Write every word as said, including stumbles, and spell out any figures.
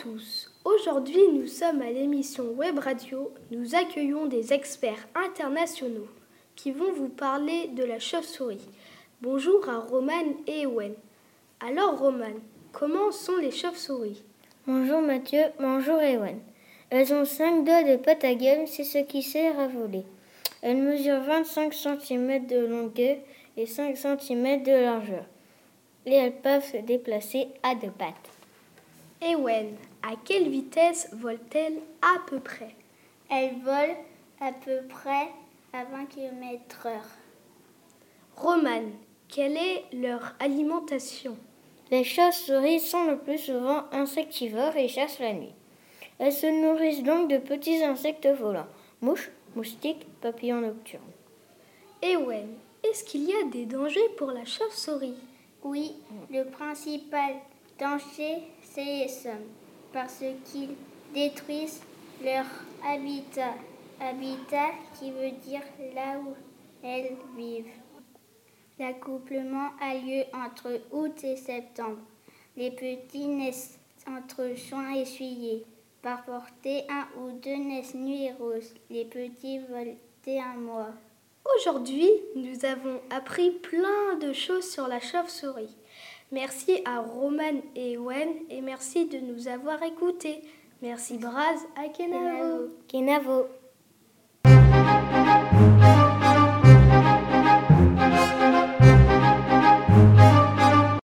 tous. Aujourd'hui, nous sommes à l'émission Web Radio. Nous accueillons des experts internationaux qui vont vous parler de la chauve-souris. Bonjour à Romane et Ewen. Alors Romane, comment sont les chauves-souris? Bonjour Mathieu, bonjour Ewen. Elles ont cinq doigts de pattes à gueule, c'est ce qui sert à voler. Elles mesurent vingt-cinq centimètres de longueur et cinq centimètres de largeur. Et elles peuvent se déplacer à deux pattes. Ewen, à quelle vitesse volent-elles à peu près? Elles volent à peu près à vingt kilomètres heure. Romane, quelle est leur alimentation? Les chauves-souris sont le plus souvent insectivores et chassent la nuit. Elles se nourrissent donc de petits insectes volants, mouches, moustiques, papillons nocturnes. Ewen, est-ce qu'il y a des dangers pour la chauve-souris? Oui, le principal danger, c'est les hommes, parce qu'ils détruisent leur habitat. Habitat qui veut dire là où elles vivent. L'accouplement a lieu entre août et septembre. Les petits naissent entre juin et juillet. Par portée, un ou deux naissent nuit et rose. Les petits volent dès un mois. Aujourd'hui, nous avons appris plein de choses sur la chauve-souris. Merci à Romane et Ewen et merci de nous avoir écoutés. Merci Braz à Kenavo. Kenavo.